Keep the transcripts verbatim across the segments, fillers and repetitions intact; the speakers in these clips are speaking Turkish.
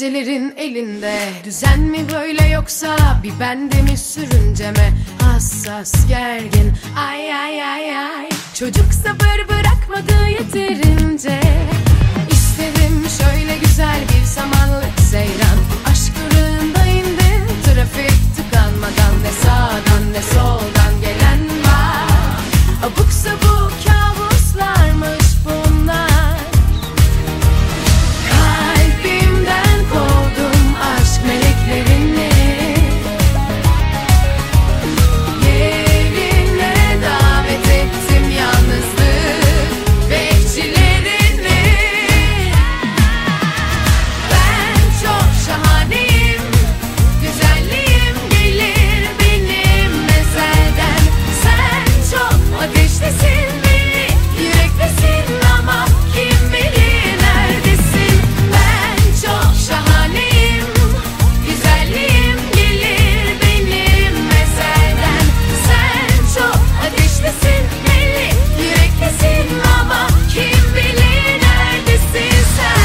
gecelerin elinde. Düzen mi böyle yoksa bir bende mi sürünceme? Hassas gergin ay ay ay ay. Çocuk sabır bırakmadı yeterince. İstedim şöyle güzel bir samanlık seyran. Aşk durağında indim, trafik tıkanmadan. Ne sağdan ne soldan gelen var. Abuk sabuk kabuslarmış bunlar. Kalbimden kovdum aşk meleklerini. Yerine davet ettim yalnızlık bekçilerini. Ben çok şahaneyim, güzelliğim gelir benim ezelden. Sen çok ateşlisin, beni yüreklisin ama kim bilir neredesin. Ben çok şahaneyim, güzelliğim gelir benim ezelden. Sen çok ateşlisin, beni yüreklisin ama kim bilir neredesin sen.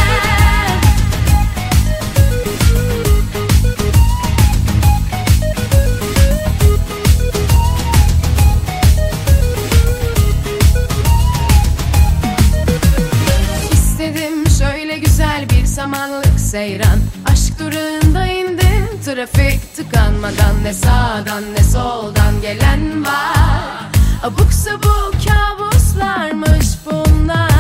İstedim şöyle güzel bir samanlık seyran. Aşk durağında indim, trafik tıkanmadan. Ne sağdan ne soldan gelen var. Abuk sabuk kabuslarmış bunlar.